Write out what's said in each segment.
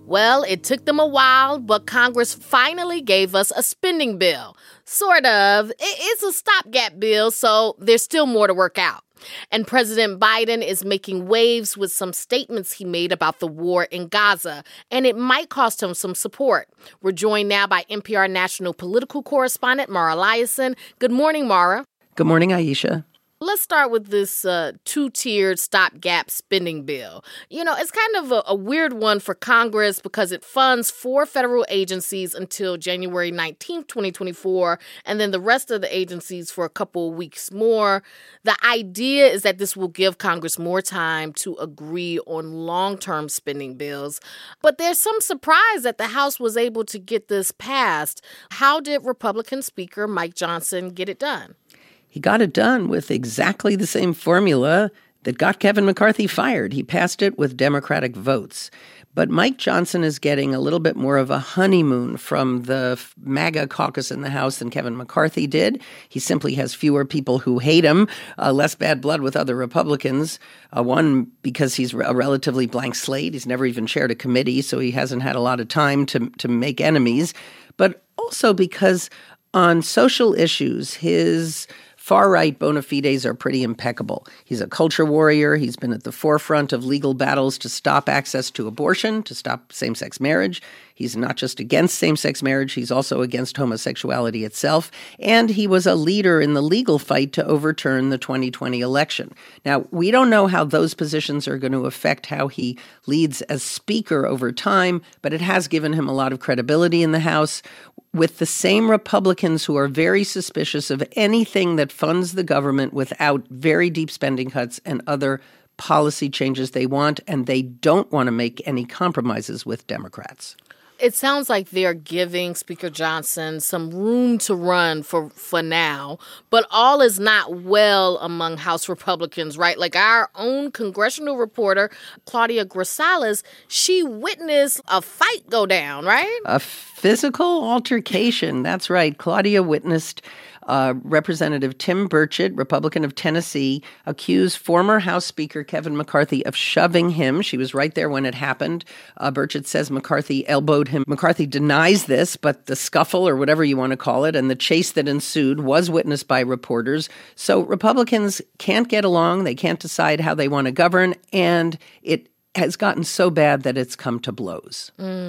Well, it took them a while, but Congress finally gave us a spending bill. Sort of. It's a stopgap bill, so there's still more to work out. And President Biden is making waves with some statements he made about the war in Gaza, and it might cost him some support. We're joined now by NPR national political correspondent Mara Liasson. Good morning, Mara. Good morning, Aisha. Let's start with this two-tiered stopgap spending bill. You know, it's kind of a weird one for Congress because it funds 4 federal agencies until January 19th, 2024, and then the rest of the agencies for a couple of weeks more. The idea is that this will give Congress more time to agree on long-term spending bills. But there's some surprise that the House was able to get this passed. How did Republican Speaker Mike Johnson get it done? He got it done with exactly the same formula that got Kevin McCarthy fired. He passed it with Democratic votes. But Mike Johnson is getting a little bit more of a honeymoon from the MAGA caucus in the House than Kevin McCarthy did. He simply has fewer people who hate him, less bad blood with other Republicans. One, because he's a relatively blank slate. He's never even chaired a committee, so he hasn't had a lot of time to make enemies. But also because on social issues, his far-right bona fides are pretty impeccable. He's a culture warrior. He's been at the forefront of legal battles to stop access to abortion, to stop same-sex marriage. He's not just against same-sex marriage, he's also against homosexuality itself. And he was a leader in the legal fight to overturn the 2020 election. Now, we don't know how those positions are going to affect how he leads as Speaker over time, but it has given him a lot of credibility in the House with the same Republicans who are very suspicious of anything that funds the government without very deep spending cuts and other policy changes they want, and they don't want to make any compromises with Democrats. It sounds like they're giving Speaker Johnson some room to run for now, but all is not well among House Republicans, right? Like our own congressional reporter, Claudia Grisales, she witnessed a fight go down, right? A physical altercation. That's right. Claudia witnessed Representative Tim Burchett, Republican of Tennessee, accused former House Speaker Kevin McCarthy of shoving him. She was right there when it happened. Burchett says McCarthy elbowed him. McCarthy denies this, but the scuffle, or whatever you want to call it, and the chase that ensued was witnessed by reporters. So Republicans can't get along. They can't decide how they want to govern, and it has gotten so bad that it's come to blows.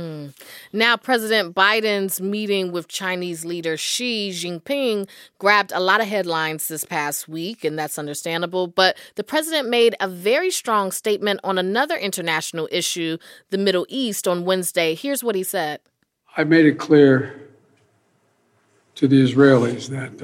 Now, President Biden's meeting with Chinese leader Xi Jinping grabbed a lot of headlines this past week, and that's understandable. But the president made a very strong statement on another international issue, the Middle East, on Wednesday. Here's what he said. I made it clear to the Israelis that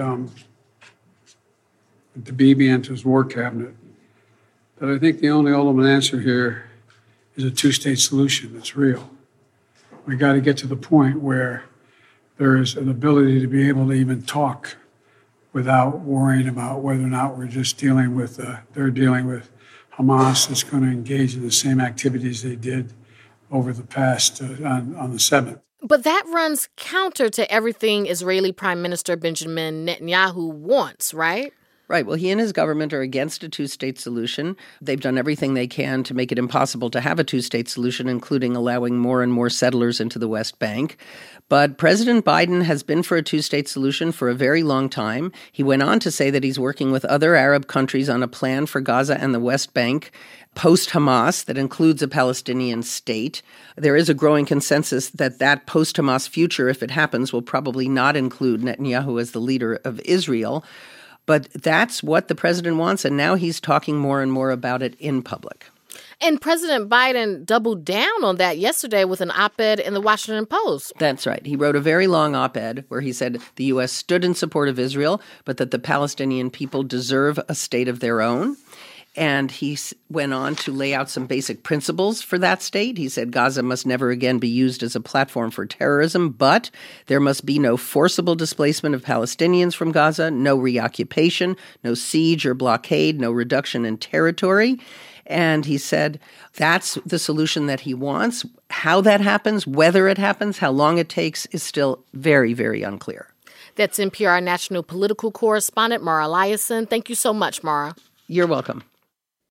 the Bibi and his war cabinet, that I think the only ultimate answer here is a two-state solution that's real. We got to get to the point where there is an ability to be able to even talk without worrying about whether or not we're just dealing with, they're dealing with Hamas that's going to engage in the same activities they did over the past, on the 7th. But that runs counter to everything Israeli Prime Minister Benjamin Netanyahu wants, right? Right. Well, he and his government are against a two-state solution. They've done everything they can to make it impossible to have a two-state solution, including allowing more and more settlers into the West Bank. But President Biden has been for a two-state solution for a very long time. He went on to say that he's working with other Arab countries on a plan for Gaza and the West Bank post-Hamas that includes a Palestinian state. There is a growing consensus that that post-Hamas future, if it happens, will probably not include Netanyahu as the leader of Israel. But that's what the president wants, and now he's talking more and more about it in public. And President Biden doubled down on that yesterday with an op-ed in the Washington Post. That's right. He wrote a very long op-ed where he said the U.S. stood in support of Israel, but that the Palestinian people deserve a state of their own. And he went on to lay out some basic principles for that state. He said Gaza must never again be used as a platform for terrorism, but there must be no forcible displacement of Palestinians from Gaza, no reoccupation, no siege or blockade, no reduction in territory. And he said that's the solution that he wants. How that happens, whether it happens, how long it takes is still very, very unclear. That's NPR national political correspondent Mara Liasson. Thank you so much, Mara. You're welcome.